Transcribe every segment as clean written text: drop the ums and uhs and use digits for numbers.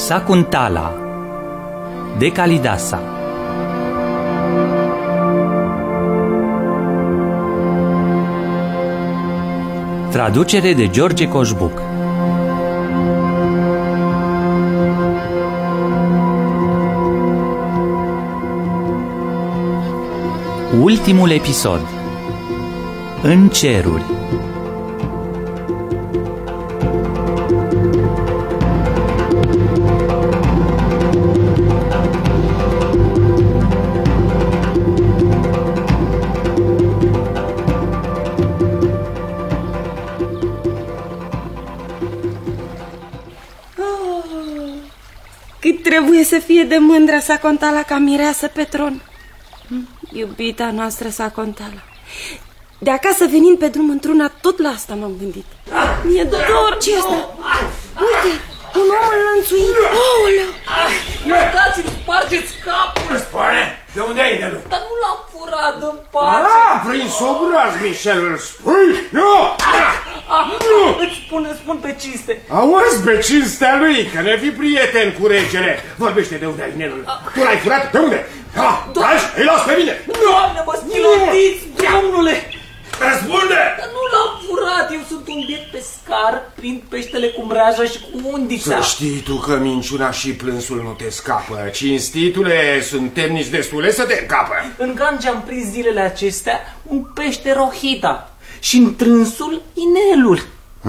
Sakuntala de Kalidasa. Traducere de George Coșbuc. Ultimul episod. În ceruri. Cât trebuie să fie de mândră Sakuntala ca mireasă pe tron. Iubita noastră Sakuntala. De acasă venind pe drum într-una, tot la asta m-am gândit. Mi-e dor. Ce asta? Uite, un om înlănțuit. Aoleu! Iertați-mi, spargeți capul! Spune, de unde ai inelul? Dar nu l-am furat în pace. Prins obraz, Michel, îl spui? Nu! Nu! Îți spun pe cinste. Auzi, pe cinstea lui, că ne fi prieten cu regele. Vorbește de unde ai inelul. Tu l-ai furat? De unde? Tragi, îi las pe mine. Doamne, mă stilotiți, domnule! Răspunde! Dar nu l-am furat, eu sunt un biet pescar, prind peștele cu mreaja și cu undița. Să știi tu că minciuna și plânsul nu te scapă. Cinstitule, sunt temnici destule să te încapă. În Gange am prins zilele acestea un pește rohita și în trânsul inelul.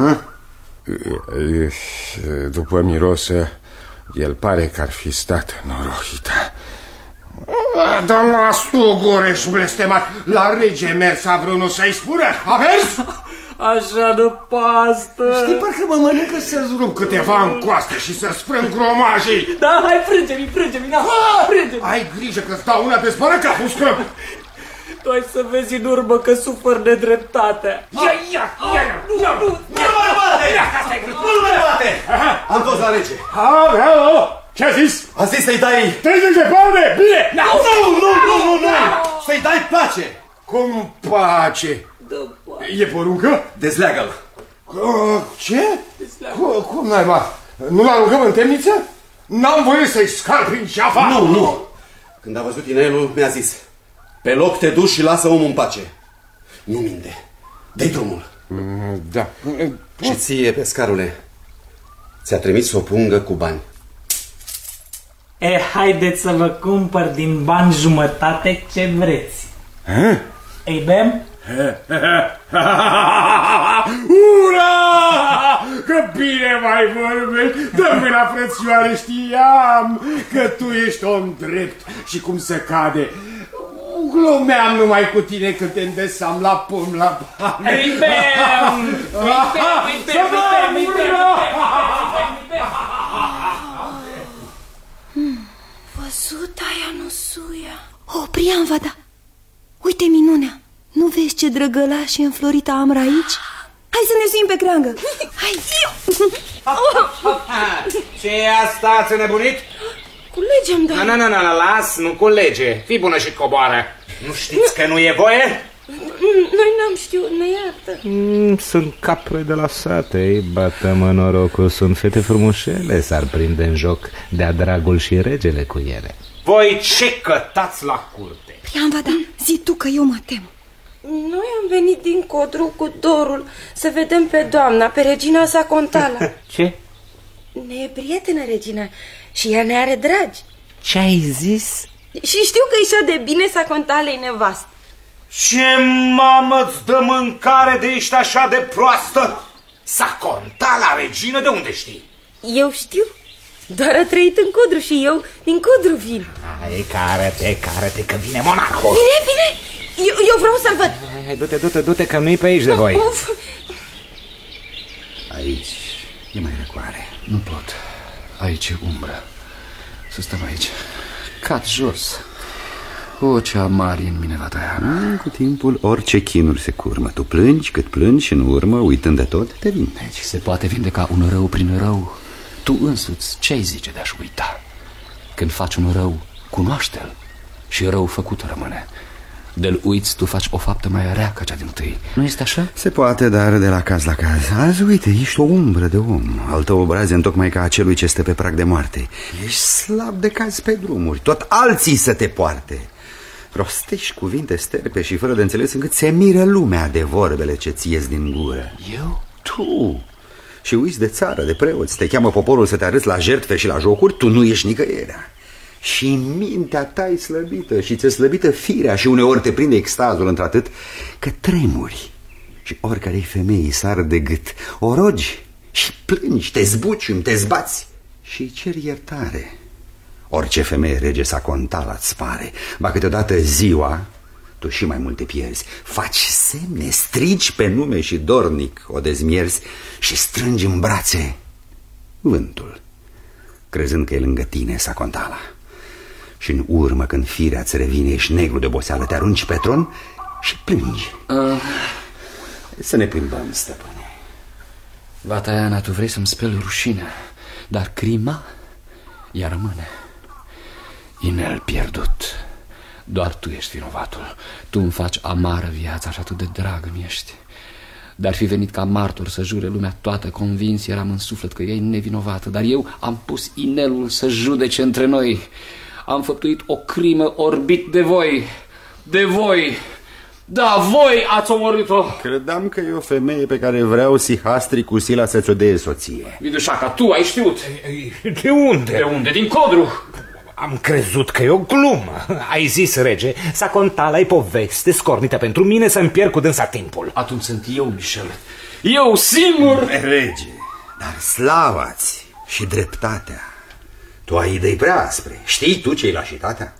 După miros, el pare că ar fi stat norohita. Dar las tu, Goreș blestemat, la rege mersa vreunul să-i spună? Aveți? Așa de pastă. Știi, parcă mă mănâncă să-ți rup câteva în coastă și să sprâng gromajii. Da, hai, frânge-mi, na, frânge-mi. Ai grijă că-ți dau una de spără capul, scrăp. Tu ai să vezi în urmă că sufăr nedreptatea. Ia! Nu-l mai bate! Am fost la rege. Ce a zis? A zis să-i dai... 30 de palme! Bine! Nu! Să-i dai pace! Cum pace? E poruncă? Dezleagă-l. Ce? Cum naiba? Nu l-aruncăm în temniță? N-am voie să-i scarpi în ceafa? Nu! Când a văzut inelul, mi-a zis: pe loc te duci și lasă omul în pace. Nu minte. Dă-i drumul. Da. Și ție, pescarule, ți-a trimis o pungă cu bani. Haideți să vă cumpăr din bani jumătate ce vreți. Ei bem? Ura! Că bine mai vorbești! Dă mâna, frățioare, știam că tu ești om drept și cum se cade. Glumeam numai cu tine când te îndesam la pom la bani. Îi bem! Văzut aia nusuia. Priam, vada. Uite minunea. Nu vezi ce drăgălaș și înflorită am aici? Hai să ne suim pe creangă. Hai. Ce e asta? Ați înnebunit? Culegem, da. Nu, las, nu culege. Fii bună și coboară. Nu știți că nu e voie? Noi n-am știut, ne iartă. Sunt capre de la sate, ei bată-mă norocul. Sunt fete frumușele, s-ar prinde în joc de-a dragul și regele cu ele. Voi ce cătați la curte? Priam, vada, zi tu că eu mă tem. Noi am venit din Codru cu dorul să vedem pe doamna, pe regina Sakuntala. Ce? Ne e prietenă regina și ea ne are dragi. Ce ai zis? Și știu că e așa de bine Sakuntalei nevastă. Ce mamă îți dă mâncare de ești așa de proastă? Sakuntala, regină, de unde știi? Eu știu, doar a trăit în Codru și eu din Codru vin. Hai, care-te, că vine monarhul. Bine, eu vreau să-l văd. Hai, du-te, că nu-i pe aici de voi. Aici e mai răcoare. Nu pot. Aici e umbră. Să stăm aici. Cat jos. Ce amari în mine, Vataiana. Cu timpul orice chinuri se curmă. Tu plângi cât plângi și în urmă, uitând de tot, te vindeci. Se poate vindeca un rău prin rău. Tu însuți ce-ai zice de-aș uita? Când faci un rău, cunoaște-l și rău făcut rămâne. De-l uiți, tu faci o faptă mai rea ca cea dintâi. Nu este așa? Se poate, dar de la caz la caz. Azi, uite, ești o umbră de om. Al tău obraz e întocmai ca acelui ce stă pe prag de moarte. Ești slab de caz pe drumuri. Tot alții să te poarte. Rostești cuvinte sterpe și fără de înțeles, încât se miră lumea de vorbele ce ți ies din gură. Eu? Tu. Și uiți de țară, de preoți. Te cheamă poporul să te arăți la jertfe și la jocuri. Tu nu ești nicăieri. Și mintea ta e slăbită și ți-e slăbită firea și uneori te prinde extazul într-atât că tremuri. Și oricare-i femeie sar de gât, o rogi și plângi, te zbuciumi, te zbați și ceri iertare. Orice femeie rege Sacontala îți pare, ba câteodată ziua, tu și mai multe pierzi. Faci semne, strigi pe nume și dornic o dezmierzi și strângi în brațe vântul, crezând că e lângă tine, Sacontala. Și în urmă, când firea ți revine, ești negru de oboseală, te arunci pe tron și plângi. Să ne plimbăm, stăpâne. Vataiana, tu vrei să-mi speli rușinea, dar crima ea rămâne. Inel pierdut. Doar tu ești vinovatul. Tu îmi faci amară viața și atât de dragă mi ești. Dar fi venit ca martor să jure lumea toată, convins eram în suflet că e nevinovată. Dar eu am pus inelul să judece între noi. Am făptuit o crimă orbit de voi. De voi. Da, voi ați omorât-o. Credeam că e o femeie pe care vreau Sihastri cu sila să ți-o dee soție. Vidușaca, tu ai știut. De unde? De unde? Din Codru. Am crezut că e o glumă. Ai zis, rege, Sacontala-i poveste scornită pentru mine să-mi pierd cu dânsa timpul. Atunci sunt eu, Michel. Eu singur. Rege, dar slava-ți și dreptatea. Tu ai idei prea aspre. Știi tu ce-i lașitatea?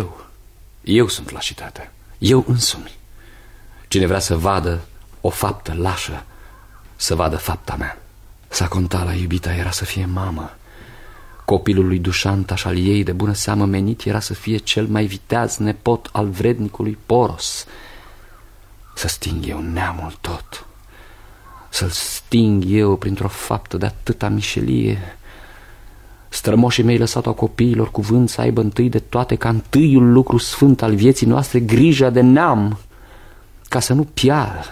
Eu sunt lașitatea. Eu însumi. Cine vrea să vadă o faptă lașă, să vadă fapta mea. Sacontala, iubita, era să fie mamă. Copilul lui Dușanta și al ei de bună seamă menit era să fie cel mai viteaz nepot al vrednicului Poros. Să sting eu neamul tot. Să-l sting eu printr-o faptă de atâta mișelie. Strămoșii mei lăsat-o copiilor cuvânt să aibă întâi de toate ca întâiul lucru sfânt al vieții noastre grija de neam, ca să nu piară.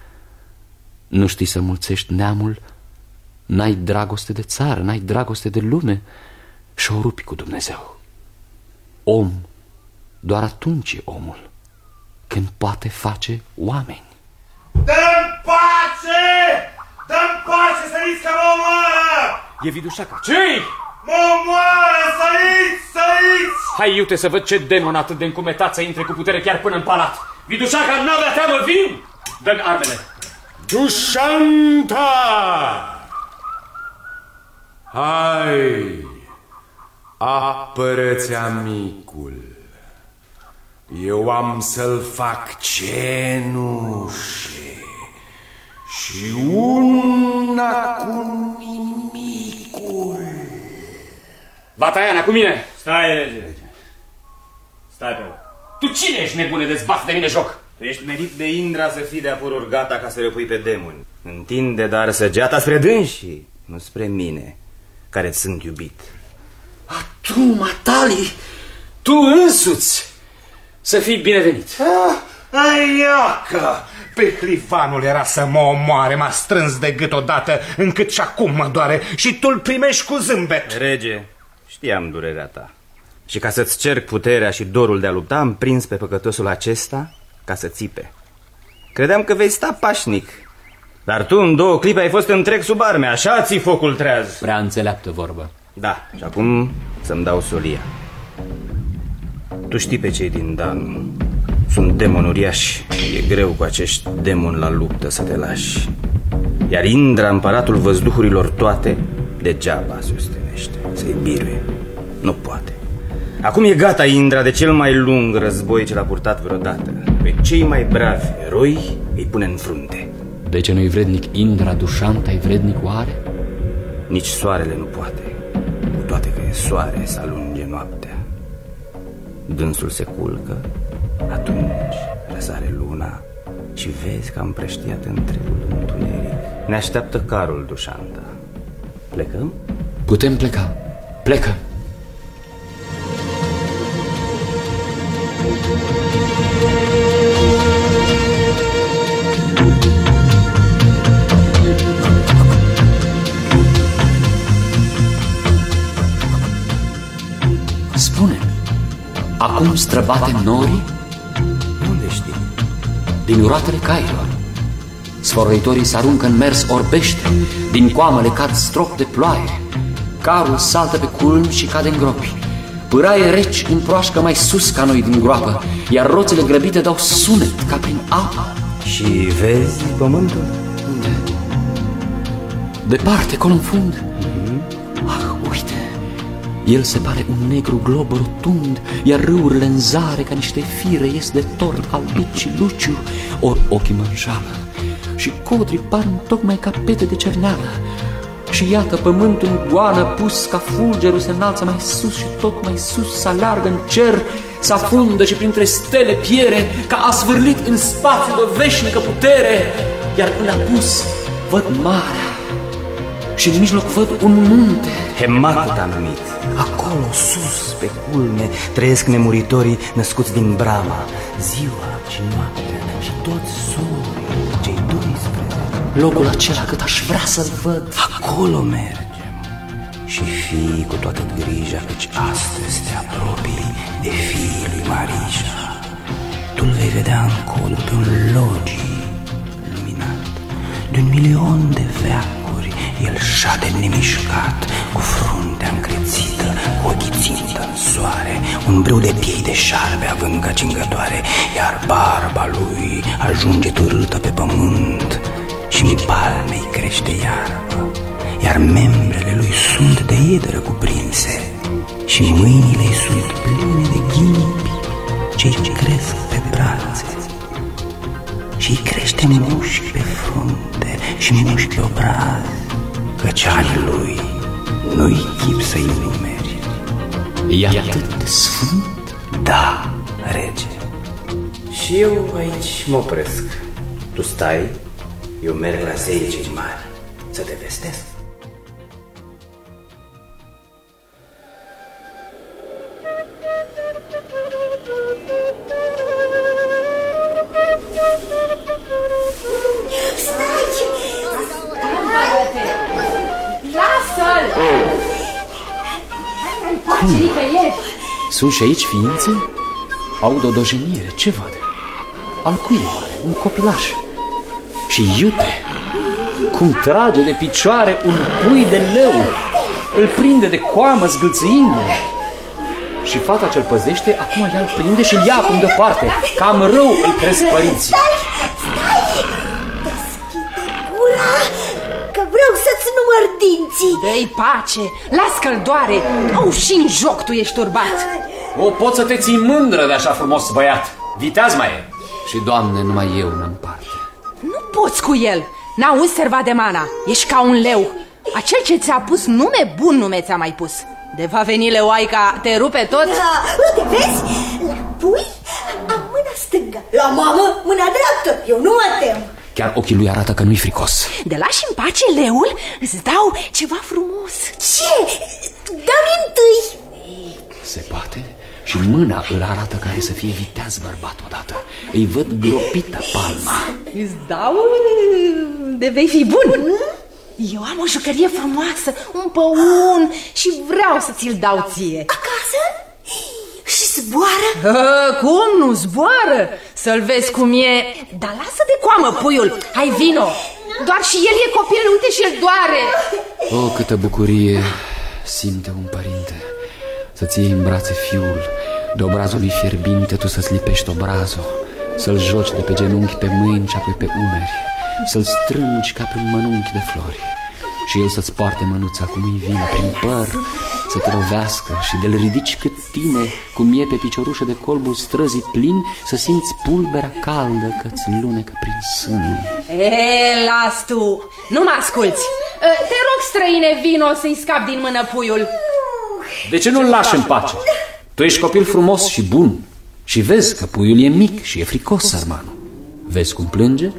Nu știi să mulțești neamul, n-ai dragoste de țară, n-ai dragoste de lume și o rupi cu Dumnezeu. Om, doar atunci e omul, când poate face oameni. Dă-mi pace! Dă-mi pace, săriți că mă omoară! E Vidușaca. Ce-i? Mă omoară, săriți, săriți! Hai, iute, să văd ce demon atât de încumetat să intre cu putere chiar până în palat. Vidușaca, n-avea teamă, vin! Dă-mi armele. Dușanta! Hai, apără-ți amicul. Eu am să-l fac cenușe și una cu nimicul. Vataiana, cu mine! Stai, rege. Stai pe loc. Tu cine ești, nebune, de-ți de mine joc? Tu ești merit de Indra să fii de apururi gata ca să răpui pe demoni. Întinde dar săgeata spre dânsii, nu spre mine, care-ți sunt iubit. Tu, Matali, tu însuți, să fii binevenit. Aiacă! Pe Clifanul era să mă omoare, m-a strâns de gât odată, încât și acum mă doare și tu-l primești cu zâmbet. Rege, știam durerea ta. Și ca să-ți cerc puterea și dorul de a lupta, am prins pe păcătosul acesta ca să țipe. Credeam că vei sta pașnic, dar tu în 2 clipe ai fost întreg sub arme, așa ții focul treaz. Prea înțeleaptă vorbă. Da, și acum să-mi dau solia. Tu știi pe cei din Dan. Sunt demoni uriași. E greu cu acești demoni la luptă să te lași. Iar Indra, împăratul văzduhurilor toate, degeaba se ostenește să-i biruie. Nu poate. Acum e gata Indra de cel mai lung război ce l-a purtat vreodată. Pe cei mai bravi eroi îi pune în frunte. De ce nu-i vrednic Indra, Dușanta, e vrednic oare? Nici soarele nu poate, cu toate că e soare să alunge noaptea. Dânsul se culcă, atunci răsare luna și vezi că am împrăștiat întregul întuneric. Ne așteaptă carul, Dușanta. Plecăm? Putem pleca. Plecă. străbate norii? Unde știi? Din uroatele cailor. Sfărăitorii se aruncă în mers orbește, din coamă le cad strop de ploaie. Carul saltă pe culmi și cade în gropi. Pâraie reci împroașcă mai sus ca noi din groapă, iar roțele grăbite dau sunet ca prin apă. Și vezi pământul? Unde? Departe, acolo în fund. Ah, uite! El se pare un negru glob rotund, iar râurile în zare ca niște fire ies de torn albit și luciu, ori ochii mă înșală. Și codrii par tocmai ca pete de cerneală. Și iată pământul în goană pus ca fulgerul se înalță mai sus și tot mai sus se aleargă în cer, se afundă și printre stele piere, ca a svârlit în spațiu de veșnică putere. Iar în apus văd marea și în mijloc văd un munte. Hemacut am numit. Acolo, sus, pe culme, trăiesc nemuritorii născuți din Brahma, ziua și noaptea și toți sorii, cei 12. Locul acela cât aș vrea să-l văd. Acolo mergem și fii cu toată grija, căci astăzi te apropii de fiii lui Marisha. Tu-l vei vedea în codru pe un logii luminat de 1.000.000 de veacuri. El șade nemișcat, cu fruntea încrețită, cu ochii țintă în soare, un brâu de piei de șarpe având ca cingătoare, iar barba lui ajunge târâtă pe pământ și în palme-i crește iarbă, iar membrele lui sunt de iedră cuprinse și mâinile sunt pline de ghinipi, cei ce cresc pe brațe. Și-i crește mușchi pe frunte și mușchi pe obraz, căci anii lui nu-i chip să-i numeri. E atât de sfânt? Da, rege. Și eu aici mă opresc. Tu stai, eu merg la zeii cei mari să te vestesc. Sunt și aici ființe? Aud o dojenire, ce văd? Al cui oare? Un copilaș. Și iute, cum trage de picioare un pui de leu, îl prinde de coamă zgâlțâindu. Și fata ce-l păzește, acum ea îl prinde și îl ia acum deoparte. Cam rău îl cresc părinții. Deschide gura, că vreau să-ți număr dinții. Dă-i pace, las că-l doare. Au, și în joc tu ești turbat. O, poți să te ții mândră de așa frumos băiat. Viteaz mai e. Și, Doamne, numai eu n-am parte. Nu poți cu el. N-auzi, serva de mana. Ești ca un leu. Acel ce ți-a pus nume, bun nume ți-a mai pus. De va veni leoaica, te rupe tot. Uite, vezi? La pui am mâna stângă, la mamă mâna dreaptă. Eu nu mă tem. Chiar ochii lui arată că nu-i fricos. De lași în pace leul, îți dau ceva frumos. Ce? Dă-mi întâi. Se poate? Și mâna îl arată care să fie viteaz bărbat odată. Îi văd gropită palma. Îți dau de vei fi bun. Eu am o jucărie frumoasă, un păun, și vreau să ți-l dau ție. Acasă? Și zboară? Cum nu zboară? Să-l vezi cum e. Dar lasă de coamă puiul. Hai, vino. Doar și el e copil, uite, și el doare. Oh, câtă bucurie simte un părinte să-ți iei în brațe fiul, de obrazul lui fierbinte tu să-ți lipești obrazul, să-l joci de pe genunchi pe mâini și apoi pe umeri, să-l strângi ca pe un mănunchi de flori și el să-ți poarte mânuța cum îi vine prin păr, să te lovească și de-l ridici cât tine, cum e pe piciorușă de colbul străzii plin, să simți pulberea caldă că-ți lunecă prin sân. Las tu, nu mă asculți. Te rog, străine, vino să-i scap din mână puiul. De ce nu-l lași în pace? Tu ești copil frumos și bun și vezi că puiul e mic și e fricos, sărmanul. Vezi cum plânge?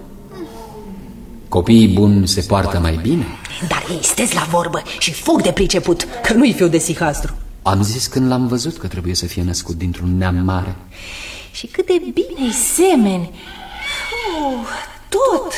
Copiii buni se poartă mai bine. Dar ei stezi la vorbă și foc de priceput, că nu-i fiu de sihastru. Am zis când l-am văzut că trebuie să fie născut dintr-un neam mare. Și cât de bine-i semeni. Tot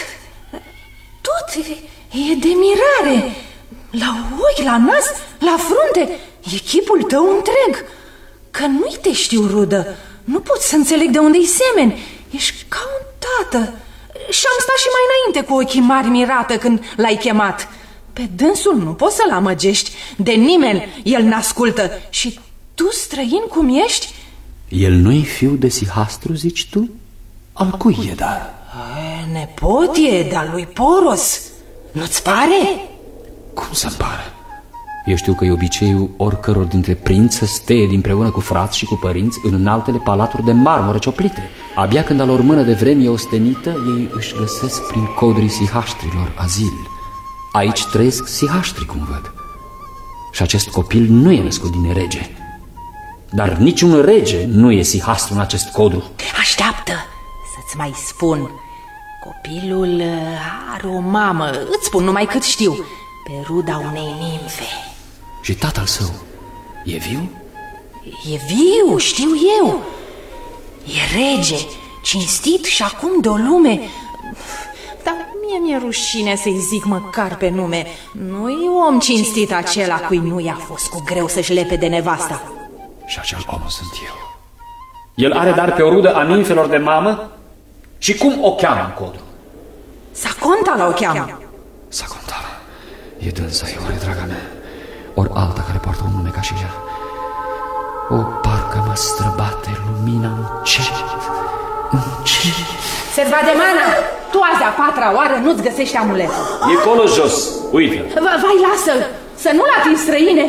e de mirare. La ochi, la nas, la frunte. E chipul tău întreg. Că nu-i te știu rudă, Nu pot să înțeleg de unde-i semeni. Ești ca un tată. Și-am stat și mai înainte cu ochii mari mirată când l-ai chemat. Pe dânsul nu poți să-l amăgești. De nimeni el n-ascultă. Și tu, străin cum ești? El nu-i fiu de Sihastru, zici tu? Al cui e, dar? Nepot e de-al lui Poros. Nu-ți pare? Cum să-mi pare? Eu știu că e obiceiul oricăror dintre prinți să steie împreună cu frați și cu părinți în înaltele palaturi de marmură cioplite. Abia când a lor mână de vreme e ostenită, ei își găsesc prin codrii sihaștrilor azil. Aici trăiesc sihaștri, cum văd. Și acest copil nu e născut din rege. Dar niciun rege nu e sihastru în acest codru. Așteaptă să-ți mai spun. Copilul are o mamă, îți spun numai cât știu, pe ruda unei nimfe. Și tatăl său e viu? E viu, știu eu. E rege, cinstit și acum de-o lume. Dar mie mi-e rușine să-i zic măcar pe nume. Nu-i om cinstit acela cui nu i-a fost cu greu să-și lepe de nevasta. Și acel om sunt eu. El are dar pe o rudă a nimfelor de mamă? Și cum o cheamă în codru? Sacontala o cheamă. Sacontala. E dânsa, e oare draga mea? Ori alta care poartă un nume ca și ea? O, parcă mă străbate lumina încet, încet. Servademana, tu azi a patra oară nu-ți găsești amuletul. E acolo jos, uite-l. Vai, lasă-l, să nu-l atingi, străine.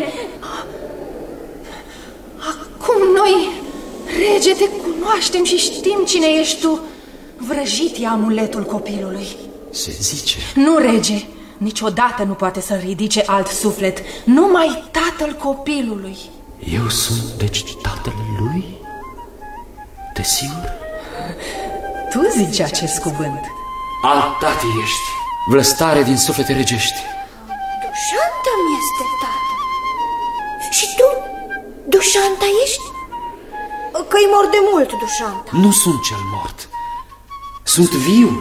Acum noi, rege, te cunoaștem și știm cine ești tu. Vrăjit e amuletul copilului. Se zice. Nu, rege, niciodată nu poate să ridice alt suflet, numai tatăl copilului. Eu sunt, deci, tatăl lui? Desigur? Tu zici acest cuvânt. Al tati ești, vlăstare din suflete regești. Dușanta mi-este tată. Și tu, Dușanta ești? Că-i mort de mult, Dușanta. Nu sunt cel mort. Sunt viul.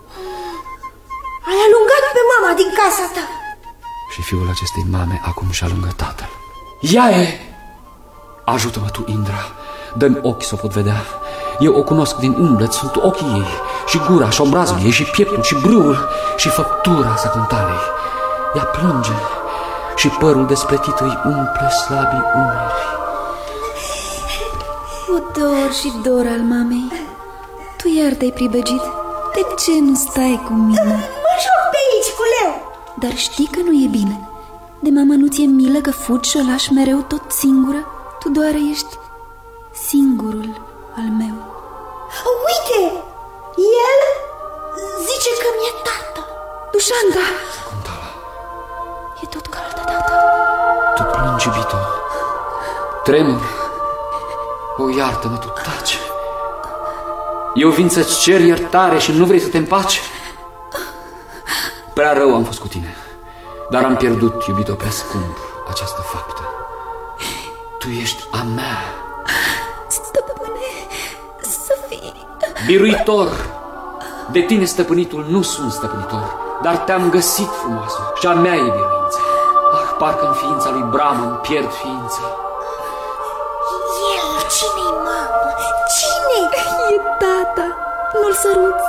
Ai alungat pe mama din casa ta. Și fiul acestei mame acum și alungă tatăl. Ea e! Ajută-mă tu, Indra. Dă-mi ochi să o pot vedea. Eu o cunosc din umblet, sunt ochii ei, și gura, și obrazul ei, și pieptul, și brâul, și făptura Sacontalei. Ea plânge și părul despletit îi umple slabii umeri. O dor și dor al mamei. Tu iar te-ai pribăgit. De ce nu stai cu mine? Mă joc pe aici cu Leu. Dar știi că nu e bine. De mama nu ți-e milă că fugi și o lași mereu tot singură? Tu doar ești singurul al meu. Uite, el zice că mi-e tată. Dușanta! Sacontala, E tot ca altă dată. tu plângi, iubito. Tremuri. O, iartă-mă, tu taci. Eu vin să-ți cer iertare și nu vrei să te împaci? Prea rău am fost cu tine, dar am pierdut, iubito, prea scump această faptă. Tu ești a mea. Stăpâne, să fii... Biruitor. De tine, stăpânitul, nu sunt stăpânitor, dar te-am găsit, frumoasă, și a mea e biruința. Ah, parcă în ființa lui Brahma îmi pierd ființa. El, cine-i mamă? Cine? E tata, nu-l săruți.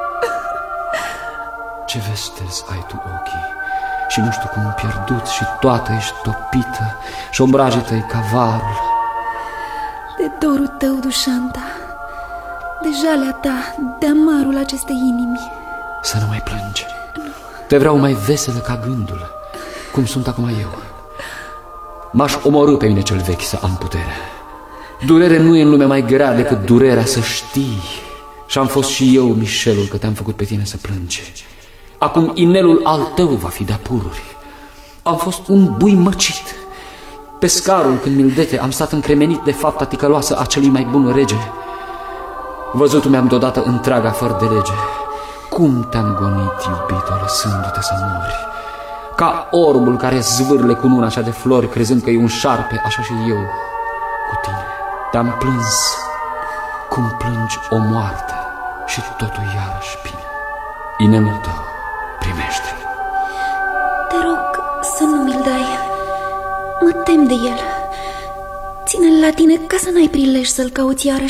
Ce vestezi ai tu ochii și nu știu cum pierdut și toată ești topită și obrajii tăi ca varul. De dorul tău, Dușanta, de jalea ta, de amarul acestei inimi. Să nu mai plângi. Te vreau mai veselă ca gândul, cum sunt acum eu. M-aș omorî pe mine cel vechi să am putere. Durere nu e în lume mai grea decât durerea să știi. Și am fost și eu mișelul că te-am făcut pe tine să plângi. Acum inelul al tău va fi de-a pururi. Am fost un bui măcit. Pe scarul când mi-l dete am stat încremenit de fapta ticăloasă a celui mai bun rege. Văzutul mi-am deodată întreaga fără de lege. Cum te-am gonit, iubito, lăsându-te să mori. Ca orbul care zvârle cu nuna așa de flori, crezând că e un șarpe, așa și eu cu tine. Te-am plâns cum plângi o moarte și totul iarăși bine. Inelul tău primește. Te rog să nu mi-l dai. Mă tem de el. Ține-l la tine ca să n-ai prilej să-l cauți iarăși.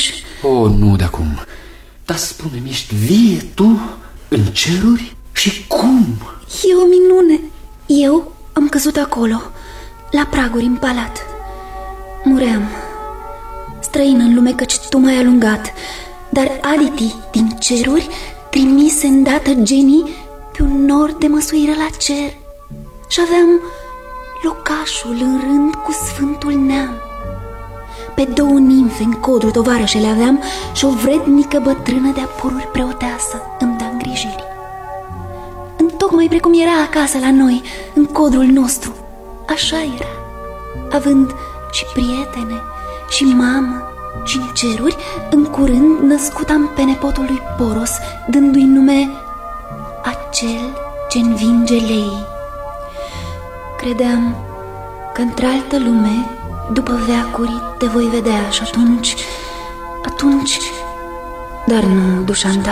Oh, nu de acum. Dar spune-mi, ești vie tu în ceruri? Și cum? E o minune. Eu am căzut acolo, la praguri în palat. Muream, străin în lume, căci tu m-ai alungat. Dar Aditi din ceruri trimise îndată genii pe un nor de măsuire la cer. Și aveam locașul în rând cu sfântul neam. Pe 2 nimfe în codru tovarășele aveam și o vrednică bătrână de-a pururi preoteasă îmi da îngrijiri. Întocmai precum era acasă la noi, în codrul nostru, așa era, având și prietene, și mamă, și în ceruri. În curând născut am pe nepotul lui Poros, dându-i nume acel ce învinge leii. Credeam că într-altă lume, după veacuri, te voi vedea și atunci... Dar nu, Dușanta.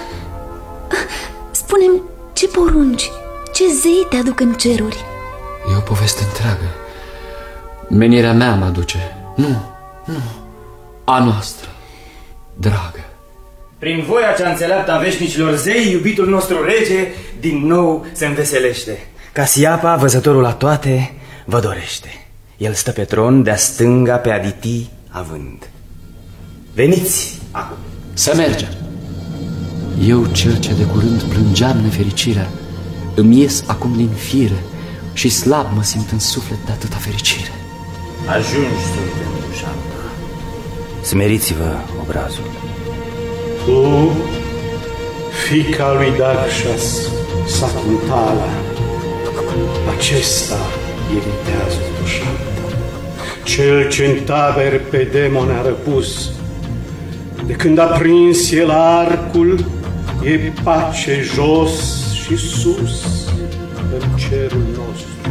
Spune-mi, ce porunci, ce zei te aduc în ceruri? E o poveste întreagă. Menirea mea mă aduce. Nu, a noastră, dragă. Prin voia cea înțeleaptă a veșnicilor zei, iubitul nostru rege din nou se înveselește. Casiapa, văzătorul la toate, vă dorește. El stă pe tron, de-a stânga pe Aditi având. Veniți acum. Să mergem. Eu, cel ce de curând plângeam nefericirea, îmi ies acum din fire și slab mă simt în suflet de atâta fericire. Ajungi suntem, Dușanta. Smeriți-vă obrazul. Tu, fiica lui Darkshas, Sakuntala, acesta e viteazul Dușanta, cel ce în taberi pe demon a răpus. De când a prins el arcul, e pace jos și sus în cerul nostru.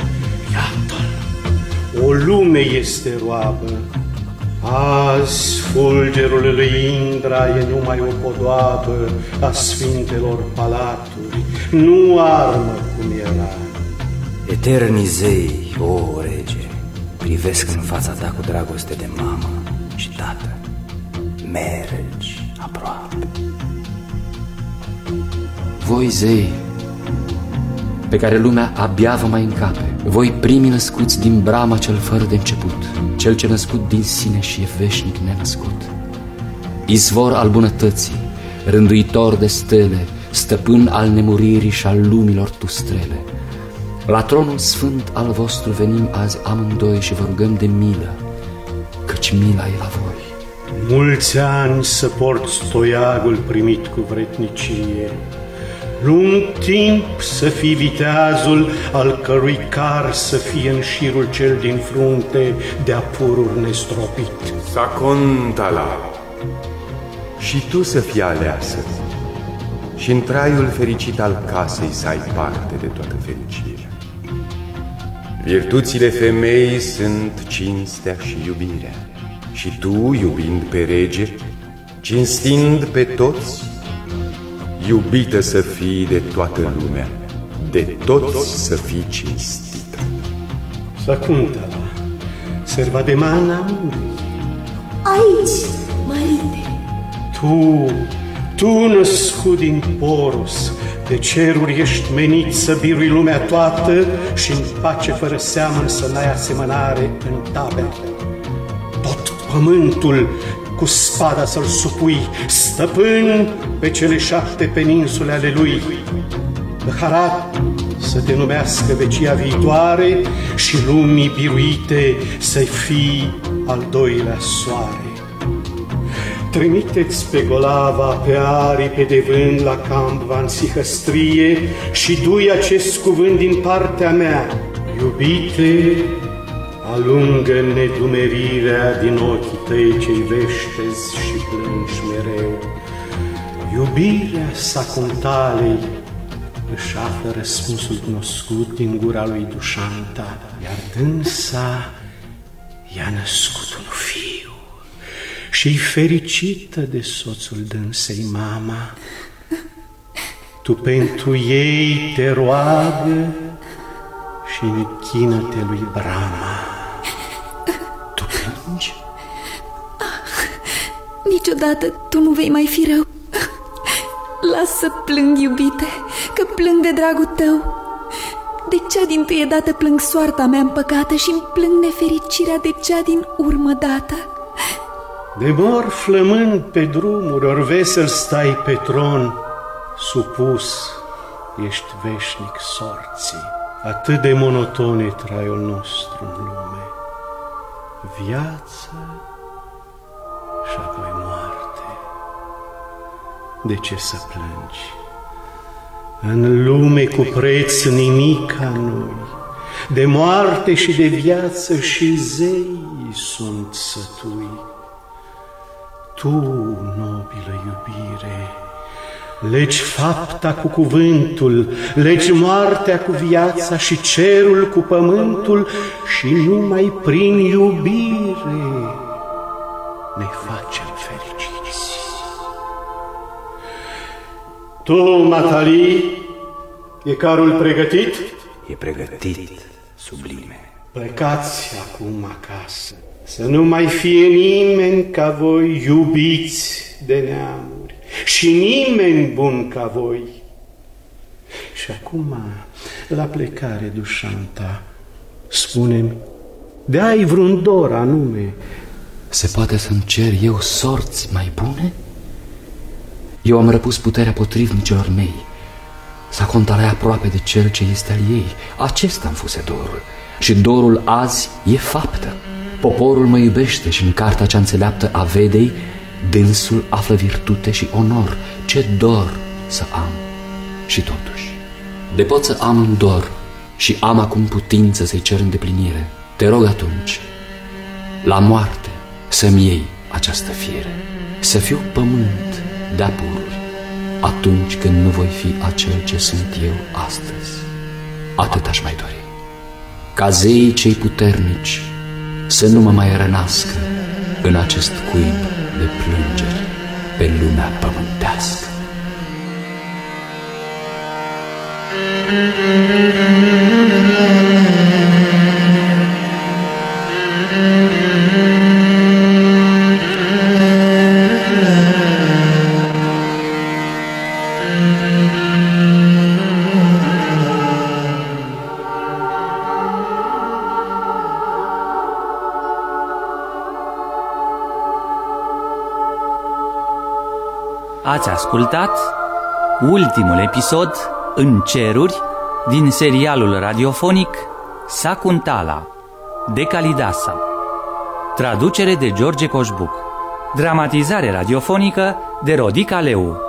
Iată-l, o lume este roabă. Azi fulgerul lui Indra e numai o podoabă a sfintelor palaturi, nu armă cum era. Eternii zei, o rege, privesc în fața ta cu dragoste de mamă și tată. Mergi aproape. Voi, zei, pe care lumea abia vă mai încape, voi primii născuți din Brahma cel fără de început, cel ce născut din sine și e veșnic nenăscut, izvor al bunătății, rânduitor de stele, stăpân al nemuririi și al lumilor tu strele. La tronul sfânt al vostru venim azi amândoi și vă rugăm de milă, căci mila e la voi. Mulți ani să porți toiagul primit cu vretnicie, lung timp să fii viteazul al cărui car să fie în șirul cel din frunte de-a pururi nestropit. Sakuntala, și tu să fii aleasă și în traiul fericit al casei să ai parte de toată fericirea. Virtuțile femeii sunt cinstea și iubirea, și tu, iubind pe rege, cinstind pe toți, iubită să fii de toată lumea, de toți să fii cinstită. Sakuntala, serva de mana unde? Aici, mărinte. Tu născut din Poros, de ceruri ești menit să birui lumea toată și în pace fără seamăn să n-ai asemănare în tabere. Tot pământul cu spada să-l supui, stăpân pe cele 7 peninsule ale lui. Bharat să te numească vecia viitoare și lumii biruite să-i fii al 2-lea soare. Trimiteți pe Golava, pe aripe de vânt la Kambva în sihăstrie și dui acest cuvânt din partea mea. Iubite, alungă nedumerirea din ochii tăi cei veștezi și plângi mereu. Iubirea Sakuntalei își află răspunsul cunoscut din gura lui Dușanta, iar dânsa i-a născut un fiu și-i fericită de soțul dânsei mama. Tu pentru ei te roagă și închină-te lui Brahma. Tu plângi? Nici niciodată tu nu vei mai fi rău. Lasă să plâng, iubite, că plâng de dragul tău. De cea dintâie dată plâng soarta mea împăcată și-mi plâng nefericirea de cea din urmă dată. De mor flămând pe drumuri, ori vesel stai pe tron, supus ești veșnic sorții. Atât de monoton e traiul nostru în lume. Viață și apoi moarte. De ce să plângi? În lume cu preț nimic ca noi. De moarte și de viață și zei sunt sătui. Tu, nobilă iubire, legi fapta cu cuvântul, legi moartea cu viața și cerul cu pământul și numai prin iubire ne facem fericiți. Tu, Matali, e carul pregătit? E pregătit, sublime. Plecați acum acasă, să nu mai fie nimeni ca voi iubiți de neamuri și nimeni bun ca voi. Și acum, la plecare, dușanta, spune-mi, de-ai vreun dor anume? Se poate să-mi cer eu sorți mai bune? Eu am răpus puterea potrivnicilor mei. Sacontala e aproape de cel ce este al ei. Acesta-mi fuse dorul. Și dorul azi e faptă. Poporul mă iubește și în cartea cea înțeleaptă a Vedei, dânsul află virtute și onor. Ce dor să am! Și totuși, de pot să am un dor și am acum putință să-i cer îndeplinire. Te rog atunci, la moarte, să-mi iei această fire, să fiu pământ de-a pururi, atunci când nu voi fi acel ce sunt eu astăzi. Atât aș mai dori. Ca zeii cei puternici să nu mă mai rănască în acest cuib de plângeri pe lumea pământească. Ați ascultat ultimul episod în ceruri din serialul radiofonic Sakuntala de Kalidasa. Traducere de George Coșbuc. Dramatizare radiofonică de Rodica Leu.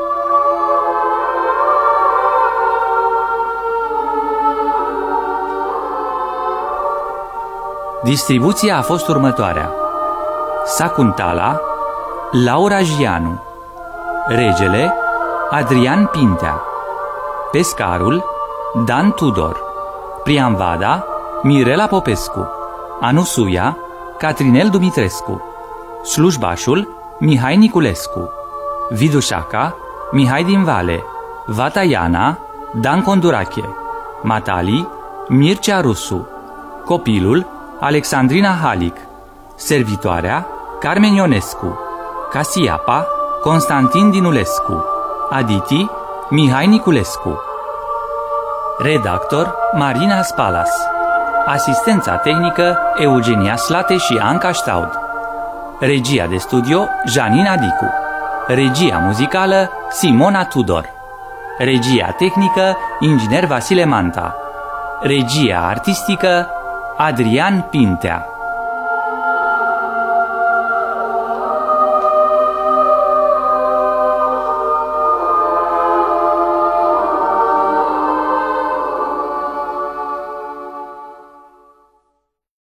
Distribuția a fost următoarea: Sakuntala, Laura Gianu; Regele, Adrian Pintea; Pescarul, Dan Tudor; Priamvada, Mirela Popescu; Anusuia, Catrinel Dumitrescu; Slujbașul, Mihai Niculescu; Vidușaca, Mihai din Vale; Vataiana, Dan Condurache; Matali, Mircea Rusu; Copilul, Alexandrina Halic; Servitoarea, Carmen Ionescu; Casiapa, Constantin Dinulescu; Aditi, Mihai Niculescu. Redactor, Marina Spalas. Asistența tehnică, Eugenia Slate și Anca Staud. Regia de studio, Janina Dicu. Regia muzicală, Simona Tudor. Regia tehnică, inginer Vasile Manta. Regia artistică, Adrian Pintea.